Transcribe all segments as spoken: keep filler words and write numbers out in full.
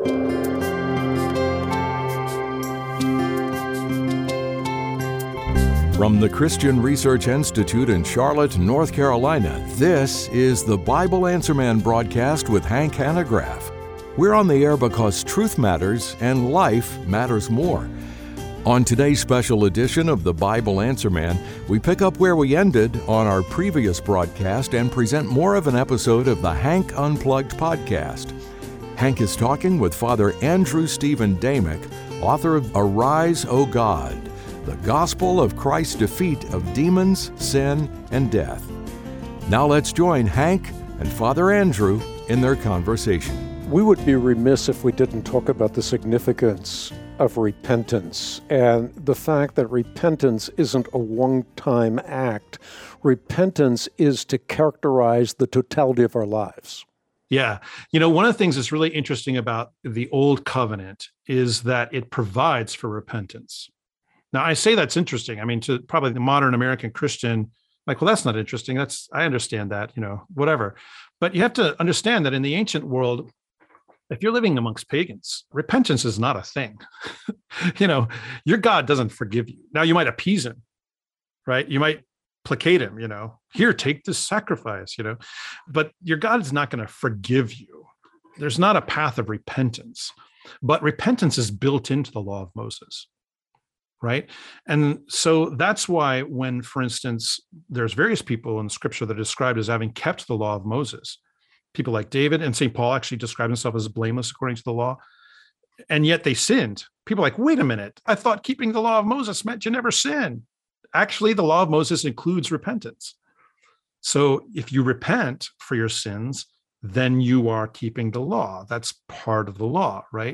From the Christian Research Institute in Charlotte, North Carolina, this is the Bible Answer Man broadcast with Hank Hanegraaff. We're on the air because truth matters and life matters more. On today's special edition of the Bible Answer Man, we pick up where we ended on our previous broadcast and present more of an episode of the Hank Unplugged podcast. Hank is talking with Father Andrew Stephen Damick, author of Arise, O God, the Gospel of Christ's Defeat of Demons, Sin, and Death. Now let's join Hank and Father Andrew in their conversation. We would be remiss if we didn't talk about the significance of repentance and the fact that repentance isn't a one-time act. Repentance is to characterize the totality of our lives. Yeah. You know, one of the things that's really interesting about the Old Covenant is that it provides for repentance. Now, I say that's interesting. I mean, to probably the modern American Christian, like, well, that's not interesting. That's, I understand that, you know, whatever. But you have to understand that in the ancient world, if you're living amongst pagans, repentance is not a thing. You know, your God doesn't forgive you. Now, you might appease him, right? You might placate him, you know, here, take this sacrifice, you know, but your God is not going to forgive you. There's not a path of repentance, but repentance is built into the law of Moses. Right. And so that's why when, for instance, there's various people in Scripture that are described as having kept the law of Moses, people like David, and Saint Paul actually described himself as blameless according to the law, and yet they sinned. People are like, wait a minute, I thought keeping the law of Moses meant you never sin. Actually, the law of Moses includes repentance. So if you repent for your sins, then you are keeping the law. That's part of the law, right?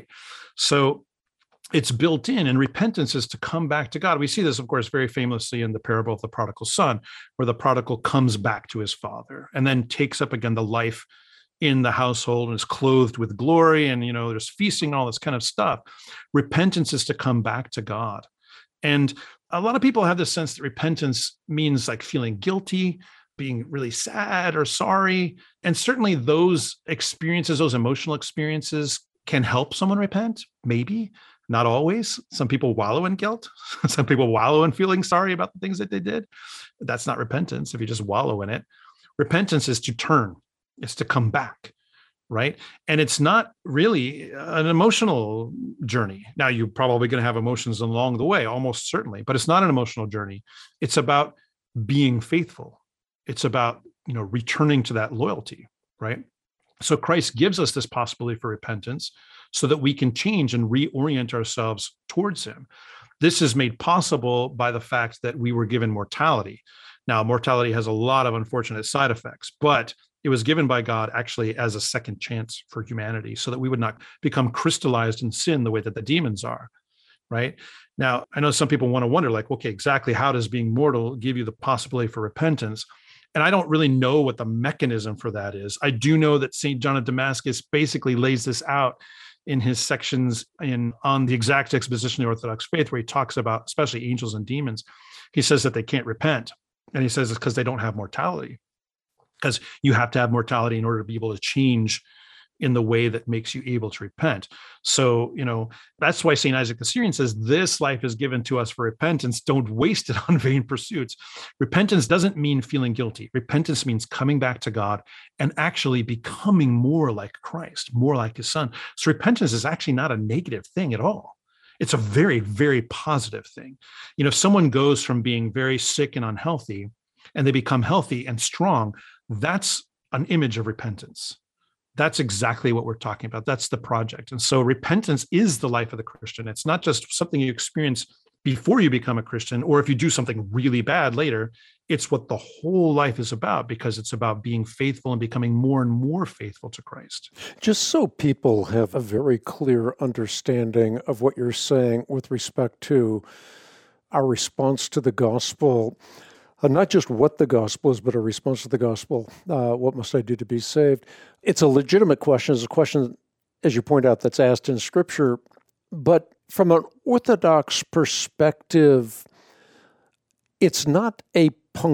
So it's built in, and repentance is to come back to God. We see this, of course, very famously in the parable of the prodigal son, where the prodigal comes back to his father and then takes up again the life in the household and is clothed with glory. And, you know, there's feasting and all this kind of stuff. Repentance is to come back to God. And a lot of people have this sense that repentance means like feeling guilty, being really sad or sorry. And certainly those experiences, those emotional experiences can help someone repent, maybe. Not always. Some people wallow in guilt. Some people wallow in feeling sorry about the things that they did. That's not repentance if you just wallow in it. Repentance is to turn, is to come back, right? And it's not really an emotional journey. Now, you're probably going to have emotions along the way, almost certainly, but it's not an emotional journey. It's about being faithful. It's about, you know, returning to that loyalty, right? So Christ gives us this possibility for repentance so that we can change and reorient ourselves towards him. This is made possible by the fact that we were given mortality. Now, mortality has a lot of unfortunate side effects, but it was given by God actually as a second chance for humanity so that we would not become crystallized in sin the way that the demons are, right? Now, I know some people want to wonder, like, okay, exactly how does being mortal give you the possibility for repentance? And I don't really know what the mechanism for that is. I do know that Saint John of Damascus basically lays this out in his sections in on the exact exposition of the Orthodox faith, where he talks about especially angels and demons. He says that they can't repent. And he says it's because they don't have mortality, because you have to have mortality in order to be able to change in the way that makes you able to repent. So, you know, that's why Saint Isaac the Syrian says, this life is given to us for repentance. Don't waste it on vain pursuits. Repentance doesn't mean feeling guilty. Repentance means coming back to God and actually becoming more like Christ, more like his son. So repentance is actually not a negative thing at all. It's a very, very positive thing. You know, if someone goes from being very sick and unhealthy and they become healthy and strong, that's an image of repentance. That's exactly what we're talking about. That's the project. And so repentance is the life of the Christian. It's not just something you experience before you become a Christian, or if you do something really bad later. It's what the whole life is about, because it's about being faithful and becoming more and more faithful to Christ. Just so people have a very clear understanding of what you're saying with respect to our response to the gospel, Uh, not just what the gospel is, but a response to the gospel. Uh, what must I do to be saved? It's a legitimate question. It's a question, as you point out, that's asked in Scripture. But from an Orthodox perspective, it's not a punctilious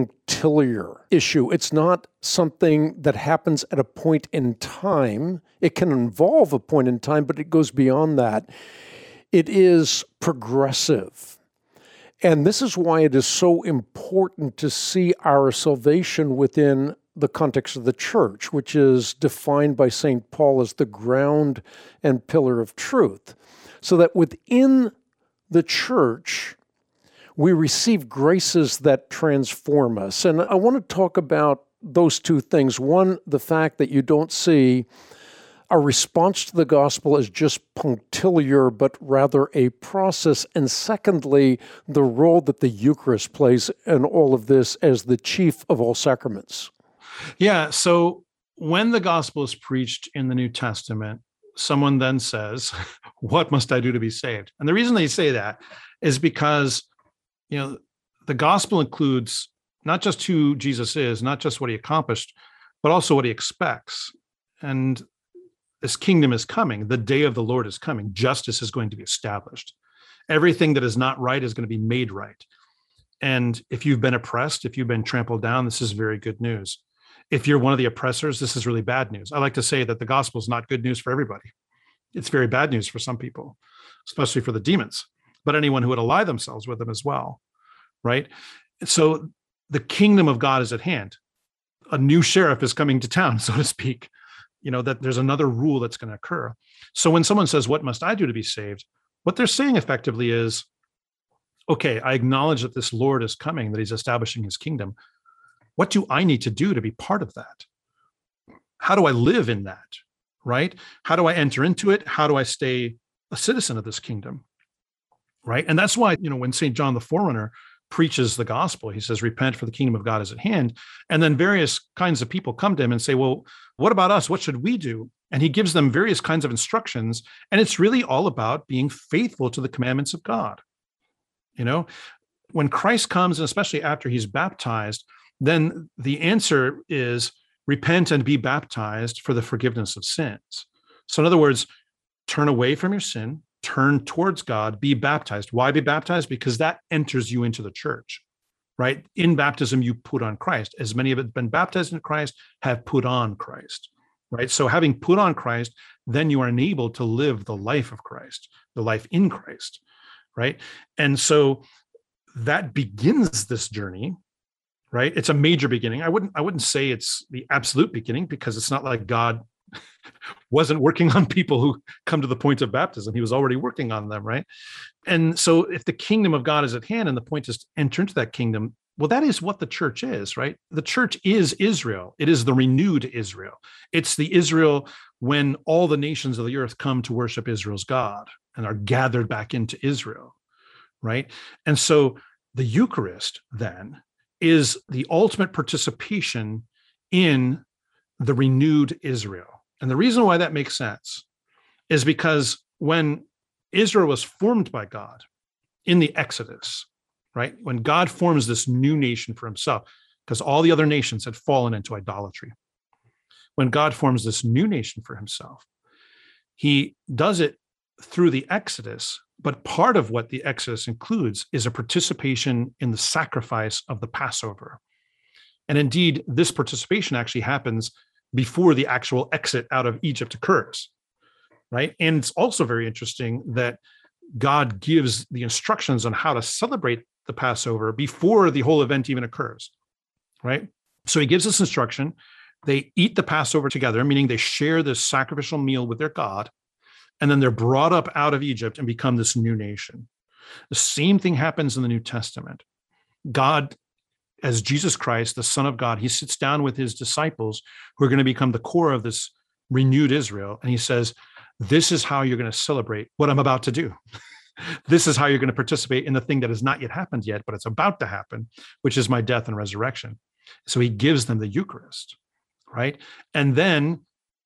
punctiliar issue. It's not something that happens at a point in time. It can involve a point in time, but it goes beyond that. It is progressive. And this is why it is so important to see our salvation within the context of the church, which is defined by Saint Paul as the ground and pillar of truth. So that within the church, we receive graces that transform us. And I want to talk about those two things. One, the fact that you don't see a response to the gospel as just punctiliar, but rather a process. And secondly, the role that the Eucharist plays in all of this as the chief of all sacraments. Yeah, so when the gospel is preached in the New Testament, someone then says, what must I do to be saved? And the reason they say that is because, you know, the gospel includes not just who Jesus is, not just what he accomplished, but also what he expects. And this kingdom is coming. The day of the Lord is coming. Justice is going to be established. Everything that is not right is going to be made right. And if you've been oppressed, if you've been trampled down, this is very good news. If you're one of the oppressors, this is really bad news. I like to say that the gospel is not good news for everybody. It's very bad news for some people, especially for the demons, but anyone who would ally themselves with them as well, right? So the kingdom of God is at hand. A new sheriff is coming to town, so to speak. You know, that there's another rule that's going to occur. So when someone says, what must I do to be saved? What they're saying effectively is, okay, I acknowledge that this Lord is coming, that he's establishing his kingdom. What do I need to do to be part of that? How do I live in that, right? How do I enter into it? How do I stay a citizen of this kingdom, right? And that's why, you know, when Saint John the Forerunner preaches the gospel, he says, repent, for the kingdom of God is at hand. And then various kinds of people come to him and say, well, what about us? What should we do? And he gives them various kinds of instructions. And it's really all about being faithful to the commandments of God. You know, when Christ comes, and especially after he's baptized, then the answer is repent and be baptized for the forgiveness of sins. So in other words, turn away from your sin, turn towards God, be baptized. Why be baptized? Because that enters you into the church, right? In baptism, you put on Christ. As many have been baptized in Christ have put on Christ, right? So having put on Christ, then you are enabled to live the life of Christ, the life in Christ, right? And so that begins this journey, right? It's a major beginning. I wouldn't, I wouldn't say it's the absolute beginning, because it's not like God wasn't working on people who come to the point of baptism. He was already working on them, right? And so if the kingdom of God is at hand and the point is to enter into that kingdom, well, that is what the church is, right? The church is Israel. It is the renewed Israel. It's the Israel when all the nations of the earth come to worship Israel's God and are gathered back into Israel, right? And so the Eucharist then is the ultimate participation in the renewed Israel. And the reason why that makes sense is because when Israel was formed by God in the Exodus, right? When God forms this new nation for himself, because all the other nations had fallen into idolatry. When God forms this new nation for himself, he does it through the Exodus, but part of what the Exodus includes is a participation in the sacrifice of the Passover. And indeed, this participation actually happens before the actual exit out of Egypt occurs, right? And it's also very interesting that God gives the instructions on how to celebrate the Passover before the whole event even occurs, right? So he gives this instruction. They eat the Passover together, meaning they share this sacrificial meal with their God, and then they're brought up out of Egypt and become this new nation. The same thing happens in the New Testament. God, as Jesus Christ, the Son of God, he sits down with his disciples who are going to become the core of this renewed Israel. And he says, this is how you're going to celebrate what I'm about to do. This is how you're going to participate in the thing that has not yet happened yet, but it's about to happen, which is my death and resurrection. So he gives them the Eucharist, right? And then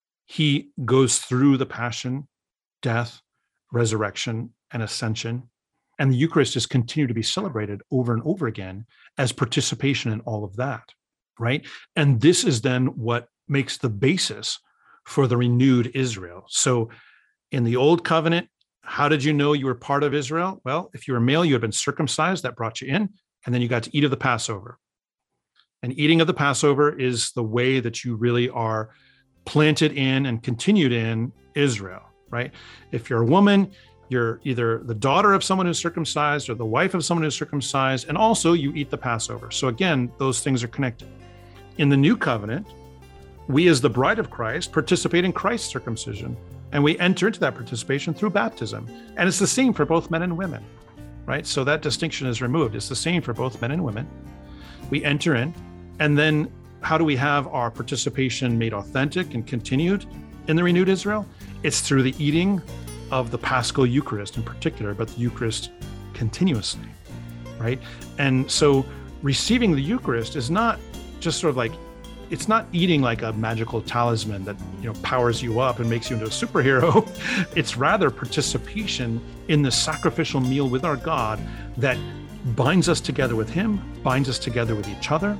he goes through the passion, death, resurrection, and ascension. And the Eucharist is continued to be celebrated over and over again as participation in all of that, right? And this is then what makes the basis for the renewed Israel. So in the Old Covenant, how did you know you were part of Israel? Well, if you were male, you had been circumcised, that brought you in, and then you got to eat of the Passover. And eating of the Passover is the way that you really are planted in and continued in Israel, right? If you're a woman, you're either the daughter of someone who's circumcised or the wife of someone who's circumcised, and also you eat the Passover. So again, those things are connected. In the new covenant, we as the bride of Christ participate in Christ's circumcision, and we enter into that participation through baptism. And it's the same for both men and women, right? So that distinction is removed. It's the same for both men and women. We enter in, and then how do we have our participation made authentic and continued in the renewed Israel? It's through the eating of the Paschal Eucharist in particular, but the Eucharist continuously, right? And so receiving the Eucharist is not just sort of like, it's not eating like a magical talisman that, you know, powers you up and makes you into a superhero. It's rather participation in the sacrificial meal with our God that binds us together with Him, binds us together with each other,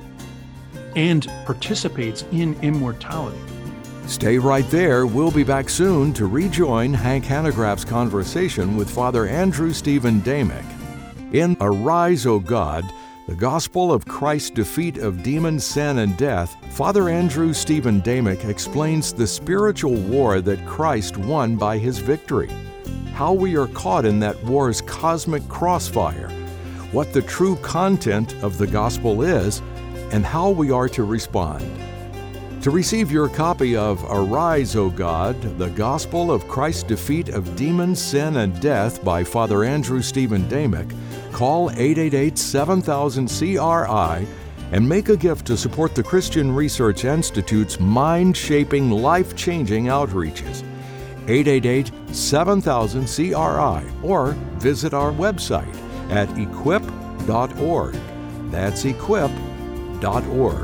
and participates in immortality. Stay right there. We'll be back soon to rejoin Hank Hanegraaff's conversation with Father Andrew Stephen Damick. In Arise, O God, the Gospel of Christ's Defeat of Demons, Sin, and Death, Father Andrew Stephen Damick explains the spiritual war that Christ won by His victory, how we are caught in that war's cosmic crossfire, what the true content of the Gospel is, and how we are to respond. To receive your copy of Arise, O God, the Gospel of Christ's Defeat of Demons, Sin, and Death by Father Andrew Stephen Damick, call eight eight eight, seven thousand, C R I and make a gift to support the Christian Research Institute's mind-shaping, life-changing outreaches. eight eight eight, seven thousand, C R I or visit our website at equip dot org. That's equip dot org.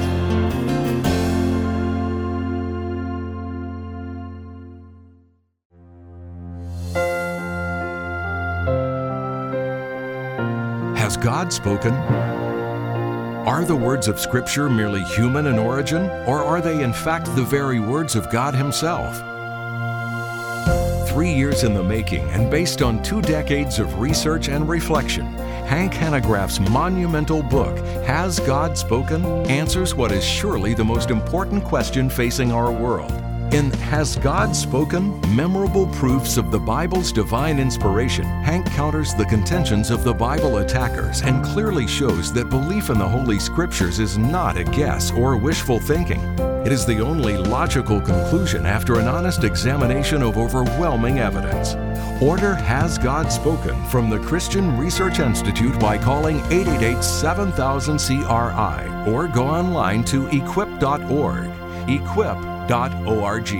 Has God spoken? Are the words of Scripture merely human in origin, or are they in fact the very words of God Himself? Three years in the making and based on two decades of research and reflection, Hank Hanegraaff's monumental book, Has God Spoken?, answers what is surely the most important question facing our world. In Has God Spoken? Memorable Proofs of the Bible's Divine Inspiration, Hank counters the contentions of the Bible attackers and clearly shows that belief in the Holy Scriptures is not a guess or wishful thinking. It is the only logical conclusion after an honest examination of overwhelming evidence. Order Has God Spoken from the Christian Research Institute by calling eight eight eight, seven thousand, C R I or go online to equip dot org. equip dot org.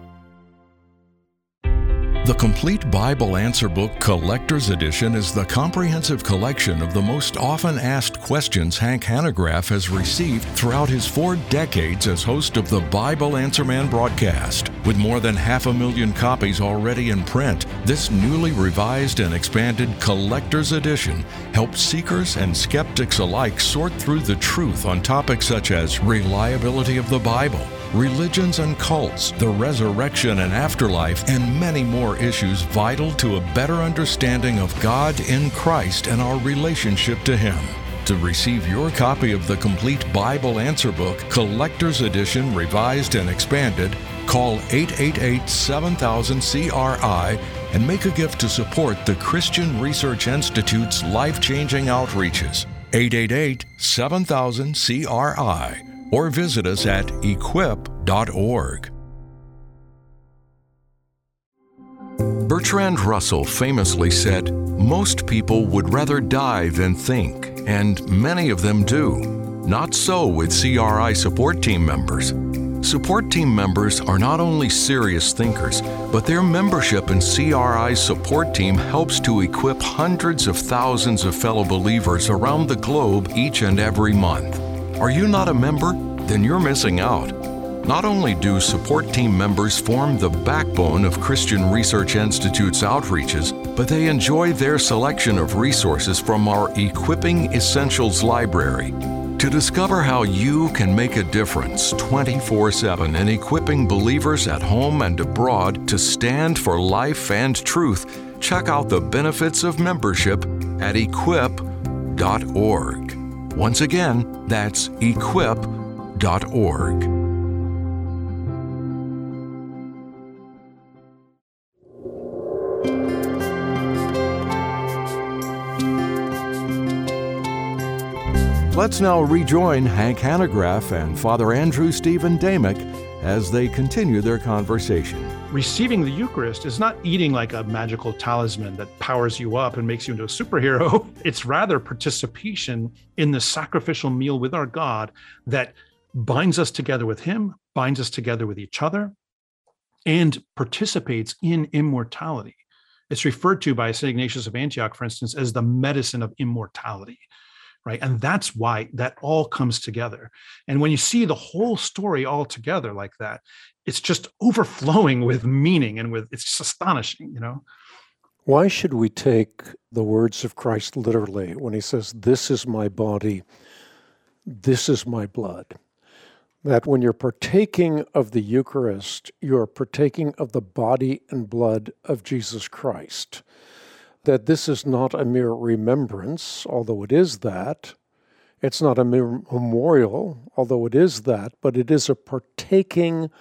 The Complete Bible Answer Book Collector's Edition is the comprehensive collection of the most often asked questions Hank Hanegraaff has received throughout his four decades as host of the Bible Answer Man broadcast. With more than half a million copies already in print, this newly revised and expanded Collector's Edition helps seekers and skeptics alike sort through the truth on topics such as reliability of the Bible, religions and cults, the resurrection and afterlife, and many more issues vital to a better understanding of God in Christ and our relationship to Him. To receive your copy of the Complete Bible Answer Book, Collector's Edition, Revised and Expanded, call eight eight eight, seven thousand, C R I and make a gift to support the Christian Research Institute's life-changing outreaches. eight eight eight, seven thousand, C R I or visit us at equip dot org. Bertrand Russell famously said, "Most people would rather die than think, and many of them do. Not so with C R I support team members. Support team members are not only serious thinkers, but their membership in C R I's support team helps to equip hundreds of thousands of fellow believers around the globe each and every month. Are you not a member? Then you're missing out. Not only do support team members form the backbone of Christian Research Institute's outreaches, but they enjoy their selection of resources from our Equipping Essentials library. To discover how you can make a difference twenty-four seven in equipping believers at home and abroad to stand for life and truth, check out the benefits of membership at equip dot org. Once again, that's equip dot org. Let's now rejoin Hank Hanegraaff and Father Andrew Stephen Damick as they continue their conversation. Receiving the Eucharist is not eating like a magical talisman that powers you up and makes you into a superhero. It's rather participation in the sacrificial meal with our God that binds us together with Him, binds us together with each other, and participates in immortality. It's referred to by Saint Ignatius of Antioch, for instance, as the medicine of immortality. Right. And that's why that all comes together. And when you see the whole story all together like that, it's just overflowing with meaning and with, it's just astonishing, you know. Why should we take the words of Christ literally when he says, "This is my body, this is my blood"? That when you're partaking of the Eucharist, you're partaking of the body and blood of Jesus Christ. That this is not a mere remembrance, although it is that. It's not a mere memorial, although it is that, but it is a partaking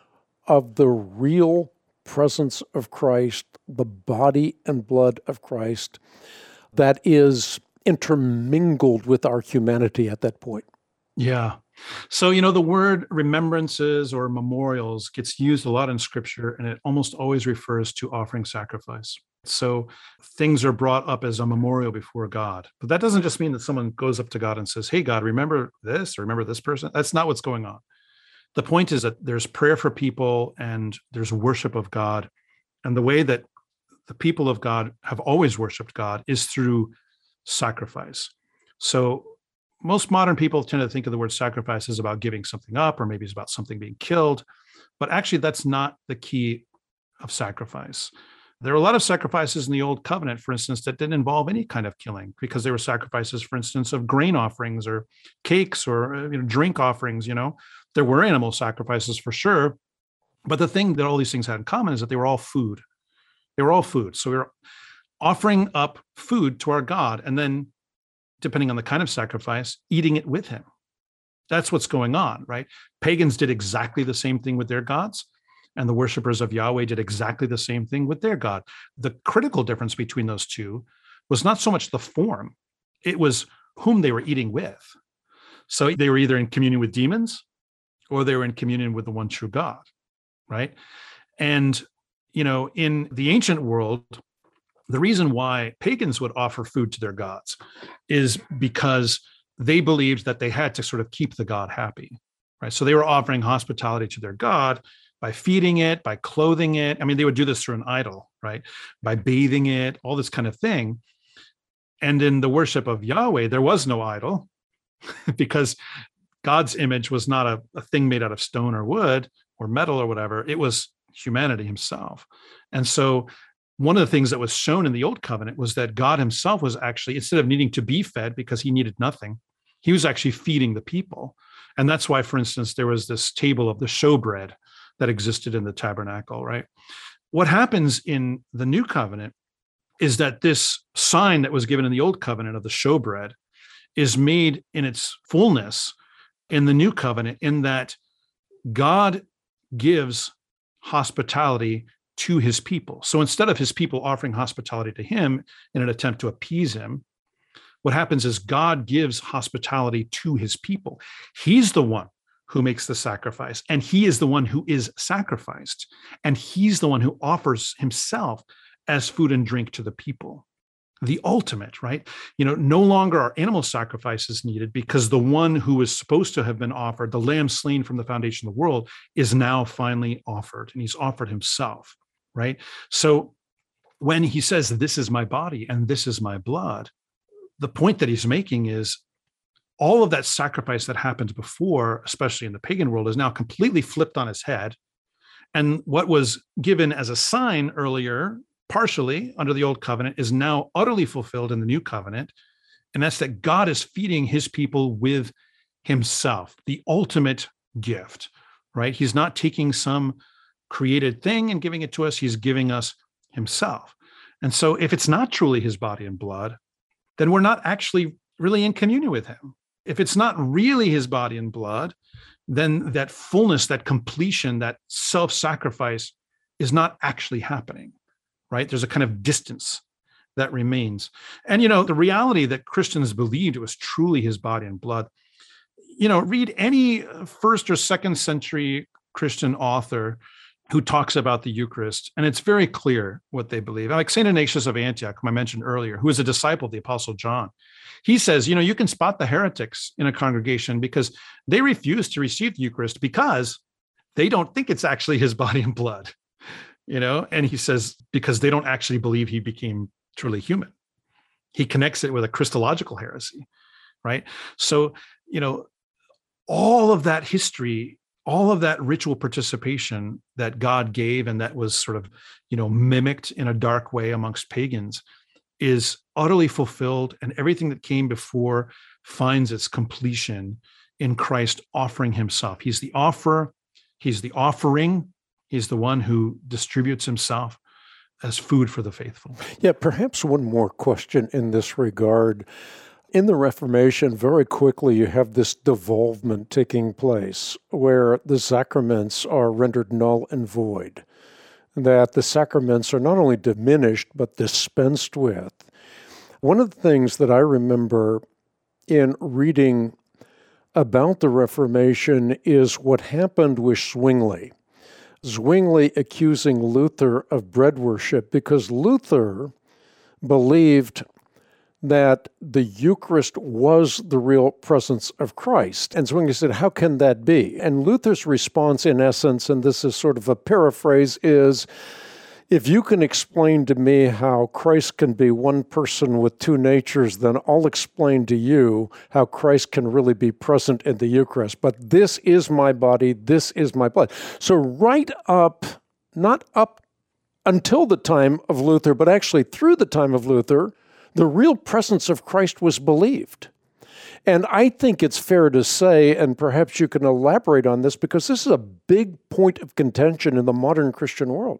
of the real presence of Christ, the body and blood of Christ, that is intermingled with our humanity at that point. Yeah. So, you know, the word remembrances or memorials gets used a lot in Scripture, and it almost always refers to offering sacrifice. So things are brought up as a memorial before God. But that doesn't just mean that someone goes up to God and says, "Hey, God, remember this, or remember this person." That's not what's going on. The point is that there's prayer for people and there's worship of God. And the way that the people of God have always worshiped God is through sacrifice. So most modern people tend to think of the word sacrifice as about giving something up, or maybe it's about something being killed. But actually, that's not the key of sacrifice. There are a lot of sacrifices in the Old Covenant, for instance, that didn't involve any kind of killing, because they were sacrifices, for instance, of grain offerings or cakes or you know, drink offerings. You know, there were animal sacrifices for sure. But the thing that all these things had in common is that they were all food. They were all food. So we were offering up food to our God, and then, depending on the kind of sacrifice, eating it with Him. That's what's going on, right? Pagans did exactly the same thing with their gods, and the worshipers of Yahweh did exactly the same thing with their God. The critical difference between those two was not so much the form, it was whom they were eating with. So they were either in communion with demons or they were in communion with the one true God, right? And, you know, in the ancient world, the reason why pagans would offer food to their gods is because they believed that they had to sort of keep the god happy, right? So they were offering hospitality to their god by feeding it, by clothing it. I mean, they would do this through an idol, right? By bathing it, all this kind of thing. And in the worship of Yahweh, there was no idol because God's image was not a, a thing made out of stone or wood or metal or whatever. It was humanity Himself. And so one of the things that was shown in the Old Covenant was that God Himself was actually, instead of needing to be fed because He needed nothing, He was actually feeding the people. And that's why, for instance, there was this table of the showbread that existed in the tabernacle, right? What happens in the New Covenant is that this sign that was given in the Old Covenant of the showbread is made in its fullness in the New Covenant, in that God gives hospitality to His people. So instead of His people offering hospitality to Him in an attempt to appease Him, what happens is God gives hospitality to His people. He's the one who makes the sacrifice, and He is the one who is sacrificed, and He's the one who offers Himself as food and drink to the people. The ultimate, right? You know, no longer are animal sacrifices needed, because the one who was supposed to have been offered, the lamb slain from the foundation of the world, is now finally offered, and He's offered Himself, right? So when He says, "This is my body and this is my blood," the point that He's making is all of that sacrifice that happened before, especially in the pagan world, is now completely flipped on its head. And what was given as a sign earlier, partially under the Old Covenant, is now utterly fulfilled in the New Covenant. And that's that God is feeding His people with Himself, the ultimate gift, right? He's not taking some created thing and giving it to us. He's giving us Himself. And so if it's not truly His body and blood, then we're not actually really in communion with Him. If it's not really his body and blood, then that fullness, that completion, that self-sacrifice is not actually happening, right? There's a kind of distance that remains. And, you know, the reality that Christians believed it was truly his body and blood, you know, read any first or second century Christian author who talks about the Eucharist, and it's very clear what they believe. Like Saint Ignatius of Antioch, whom I mentioned earlier, who is a disciple of the Apostle John. He says, you know, you can spot the heretics in a congregation because they refuse to receive the Eucharist because they don't think it's actually his body and blood, you know? And he says, because they don't actually believe he became truly human. He connects it with a Christological heresy, right? So, you know, all of that history, all of that ritual participation that God gave and that was sort of, you know, mimicked in a dark way amongst pagans is utterly fulfilled, and everything that came before finds its completion in Christ offering himself. He's the offerer, he's the offering, he's the one who distributes himself as food for the faithful. Yeah, perhaps one more question in this regard. In the Reformation, very quickly you have this devolvement taking place where the sacraments are rendered null and void, that the sacraments are not only diminished but dispensed with. One of the things that I remember in reading about the Reformation is what happened with Zwingli. Zwingli accusing Luther of bread worship because Luther believed that the Eucharist was the real presence of Christ. And Zwingli said, how can that be? And Luther's response, in essence, and this is sort of a paraphrase, is, if you can explain to me how Christ can be one person with two natures, then I'll explain to you how Christ can really be present in the Eucharist. But this is my body, this is my blood. So right up, not up until the time of Luther, but actually through the time of Luther, the real presence of Christ was believed. And I think it's fair to say, and perhaps you can elaborate on this, because this is a big point of contention in the modern Christian world.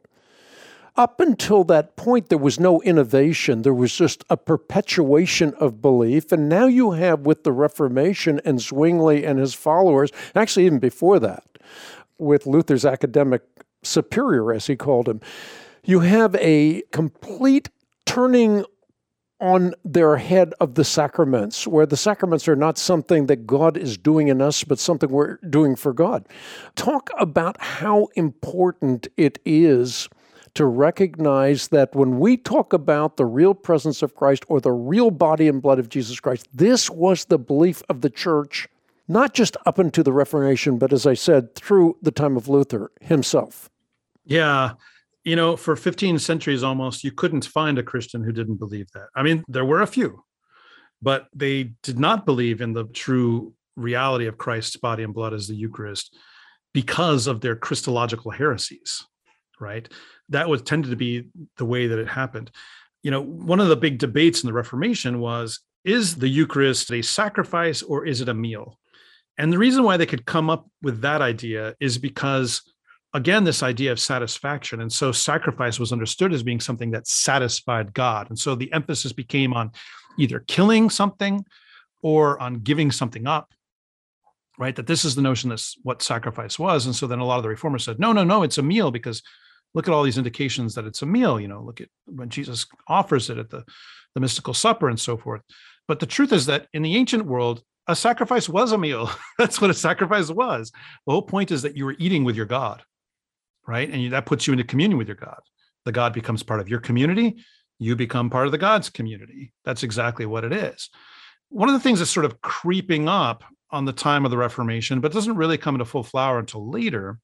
Up until that point, there was no innovation. There was just a perpetuation of belief. And now you have, with the Reformation and Zwingli and his followers, actually even before that, with Luther's academic superior, as he called him, you have a complete turning on their head of the sacraments, where the sacraments are not something that God is doing in us, but something we're doing for God. Talk about how important it is to recognize that when we talk about the real presence of Christ or the real body and blood of Jesus Christ, this was the belief of the church, not just up into the Reformation, but as I said, through the time of Luther himself. Yeah. You know, for fifteen centuries almost, you couldn't find a Christian who didn't believe that. I mean, there were a few, but they did not believe in the true reality of Christ's body and blood as the Eucharist because of their Christological heresies, right? That was tended to be the way that it happened. You know, one of the big debates in the Reformation was, is the Eucharist a sacrifice or is it a meal? And the reason why they could come up with that idea is because, again, this idea of satisfaction. And so sacrifice was understood as being something that satisfied God. And so the emphasis became on either killing something or on giving something up, right? That this is the notion that's what sacrifice was. And so then a lot of the reformers said, no, no, no, it's a meal, because look at all these indications that it's a meal. You know, look at when Jesus offers it at the, the mystical supper and so forth. But the truth is that in the ancient world, a sacrifice was a meal. That's what a sacrifice was. The whole point is that you were eating with your God, right? And you, that puts you into communion with your God. The God becomes part of your community. You become part of the God's community. That's exactly what it is. One of the things that's sort of creeping up on the time of the Reformation, but doesn't really come into full flower until later,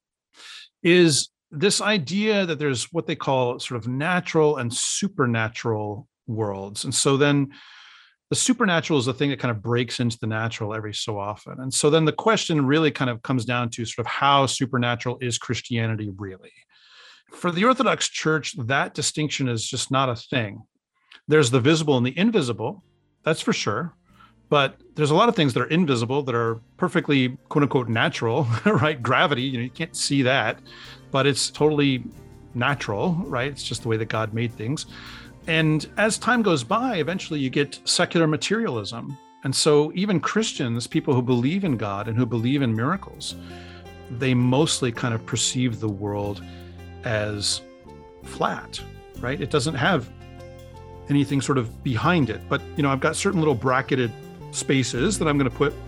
is this idea that there's what they call sort of natural and supernatural worlds. And so then the supernatural is the thing that kind of breaks into the natural every so often. And so then the question really kind of comes down to sort of how supernatural is Christianity really? For the Orthodox Church, that distinction is just not a thing. There's the visible and the invisible, that's for sure. But there's a lot of things that are invisible that are perfectly, quote unquote, natural, right? Gravity, you know, you can't see that, but it's totally natural, right? It's just the way that God made things. And as time goes by, eventually you get secular materialism. And so even Christians, people who believe in God and who believe in miracles, they mostly kind of perceive the world as flat, right? It doesn't have anything sort of behind it. But, you know, I've got certain little bracketed spaces that I'm going to put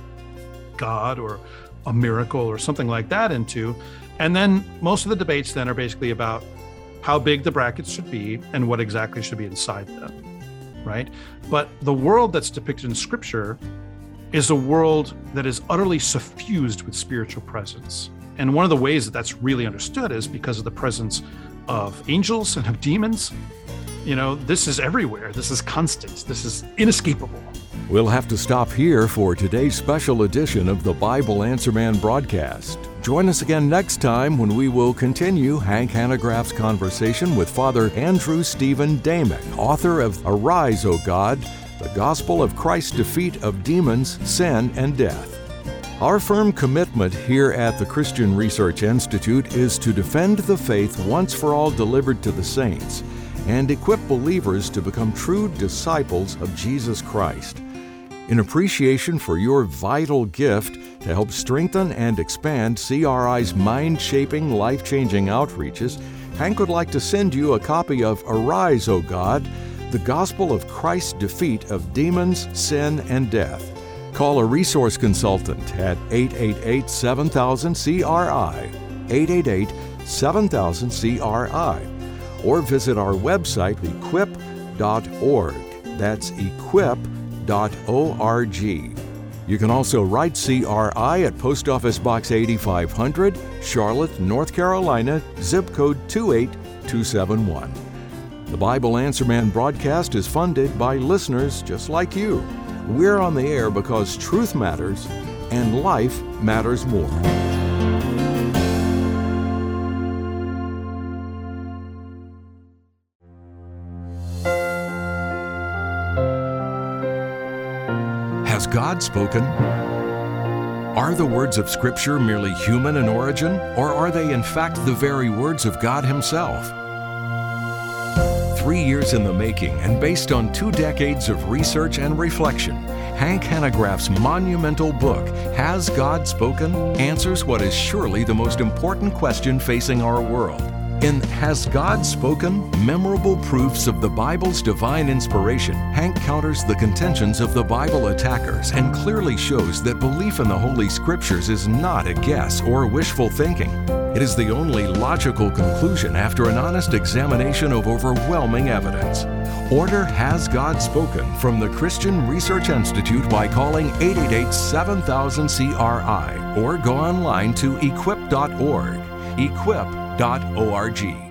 God or a miracle or something like that into. And then most of the debates then are basically about how big the brackets should be and what exactly should be inside them, right? But the world that's depicted in Scripture is a world that is utterly suffused with spiritual presence. And one of the ways that that's really understood is because of the presence of angels and of demons. You know, this is everywhere. This is constant. This is inescapable. We'll have to stop here for today's special edition of the Bible Answer Man broadcast. Join us again next time when we will continue Hank Hanegraaff's conversation with Father Andrew Stephen Damon, author of Arise, O God, the Gospel of Christ's Defeat of Demons, Sin, and Death. Our firm commitment here at the Christian Research Institute is to defend the faith once for all delivered to the saints and equip believers to become true disciples of Jesus Christ. In appreciation for your vital gift to help strengthen and expand C R I's mind-shaping, life-changing outreaches, Hank would like to send you a copy of Arise, O God, the Gospel of Christ's Defeat of Demons, Sin, and Death. Call a resource consultant at eight eight eight, seven thousand, C R I, eight eight eight, seven thousand, C R I, or visit our website, equip dot org. That's equip dot org. You can also write C R I at Post Office Box eighty-five hundred, Charlotte, North Carolina, zip code two eight two seven one. The Bible Answer Man broadcast is funded by listeners just like you. We're on the air because truth matters and life matters more. Has God spoken? Are the words of Scripture merely human in origin, or are they in fact the very words of God Himself? Three years in the making and based on two decades of research and reflection, Hank Hanegraaff's monumental book, Has God Spoken?, answers what is surely the most important question facing our world. In Has God Spoken? Memorable Proofs of the Bible's Divine Inspiration, Hank counters the contentions of the Bible attackers and clearly shows that belief in the Holy Scriptures is not a guess or wishful thinking. It is the only logical conclusion after an honest examination of overwhelming evidence. Order Has God Spoken from the Christian Research Institute by calling eight eight eight, seven thousand, C R I or go online to equip dot org. equip dot org.